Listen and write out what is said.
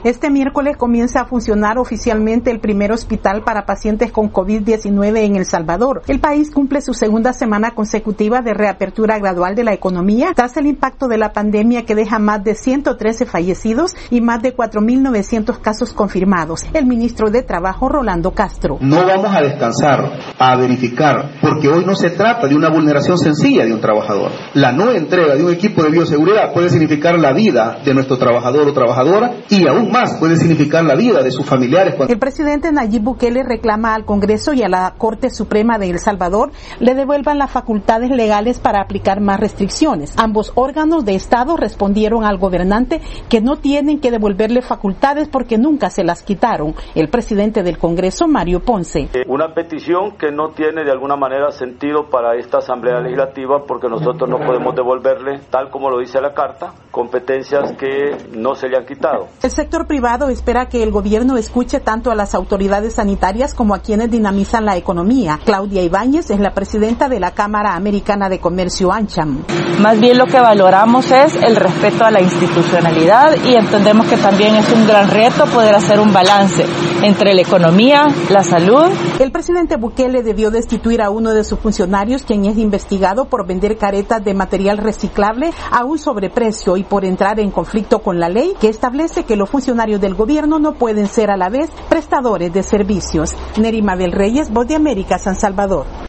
Este miércoles comienza a funcionar oficialmente el primer hospital para pacientes con COVID-19 en El Salvador. El país cumple su segunda semana consecutiva de reapertura gradual de la economía tras el impacto de la pandemia que deja más de 113 fallecidos y más de 4.900 casos confirmados. El ministro de Trabajo, Rolando Castro. No vamos a descansar, a verificar, porque hoy no se trata de una vulneración sencilla de un trabajador. La no entrega de un equipo de bioseguridad puede significar la vida de nuestro trabajador o trabajadora y aún más puede significar la vida de sus familiares. El presidente Nayib Bukele reclama al Congreso y a la Corte Suprema de El Salvador le devuelvan las facultades legales para aplicar más restricciones. Ambos órganos de Estado respondieron al gobernante que no tienen que devolverle facultades porque nunca se las quitaron. El presidente del Congreso, Mario Ponce. Una petición que no tiene de alguna manera sentido para esta Asamblea Legislativa porque nosotros no podemos devolverle, tal como lo dice la Carta, competencias que no se le han quitado. El sector privado espera que el gobierno escuche tanto a las autoridades sanitarias como a quienes dinamizan la economía. Claudia Ibáñez es la presidenta de la Cámara Americana de Comercio AmCham. Más bien lo que valoramos es el respeto a la institucionalidad y entendemos que también es un gran reto poder hacer un balance entre la economía, la salud. El presidente Bukele debió destituir a uno de sus funcionarios, quien es investigado por vender caretas de material reciclable a un sobreprecio y por entrar en conflicto con la ley que establece que los funcionarios del gobierno no pueden ser a la vez prestadores de servicios. Nerima del Reyes, Voz de América, San Salvador.